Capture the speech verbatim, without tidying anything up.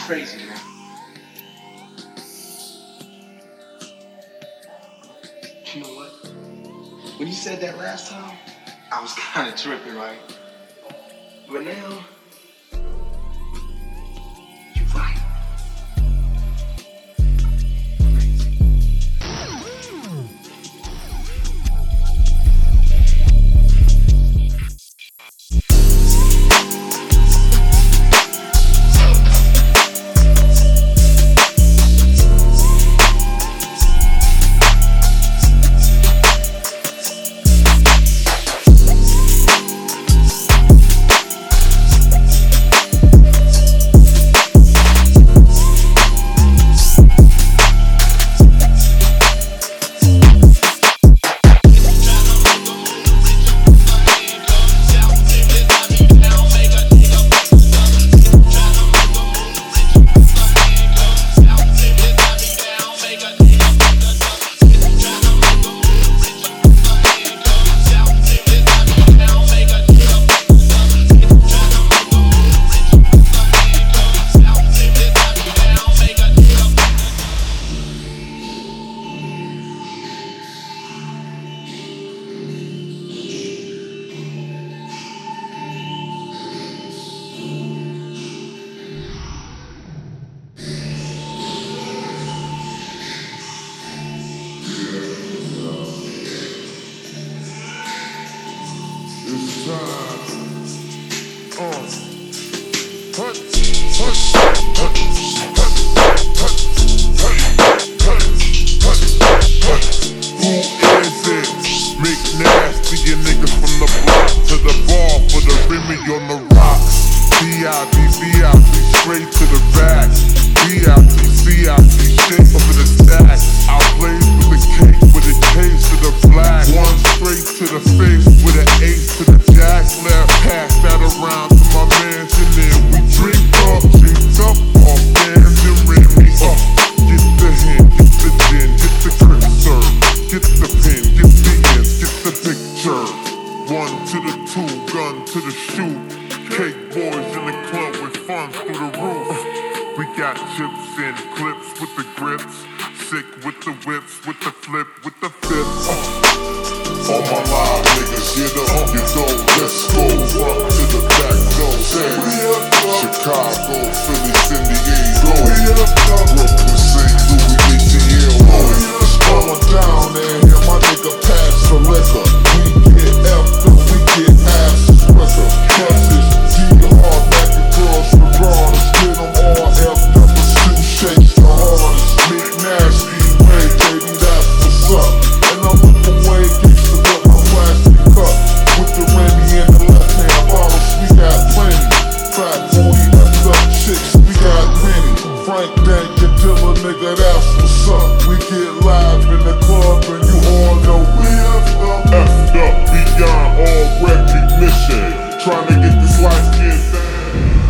crazy, man. You know what? When you said that last time, I was kind of tripping, right? But now, you're right. It's time. Uh. Hut, hut, hut, hut, hut, hut, hut, hut. Who is it? McNasty, your niggas from the block to the bar for the Remy on the rocks. V I P, V I P, straight to the back. V I P, C I P, shake over the stack. I blaze with the cake, with a case to the black. One straight to the face, with an ace to the jack. Left, pass that around to my mans, and then we drink up, drink up, off hands and Remy up. Get the hand, get the gin, get the grip serve. Get the pen, get the ends, get the picture. One to the two, gun to the shoot. Cake boys in the club with fun through the roof. We got chips and clips with the grips. Sick with the whips, with the flip, with the flips. Uh. All my live niggas, get up, you go, let's go. Front to the back, no sense. Chicago, Philly, San Diego. Brooklyn, Saint Louis, A T L. It's going down there, here my nigga pass the liquor. We get F, we get ass quicker. Catches, G hard back across the bronze. Get them all F, number two shakes the hardest. McNasty, way, baby, that's what's up. And I'm looking way, gangsta with my plastic cup. With the Remy in the left hand bottles, we got plenty. Fat booty, F'd up chicks, we got many. Frank Dank and Dilla, nigga, that's what's up. We get live in the club and you all know we F'd up. F'd up beyond all recognition. Trying to get this light skin thing.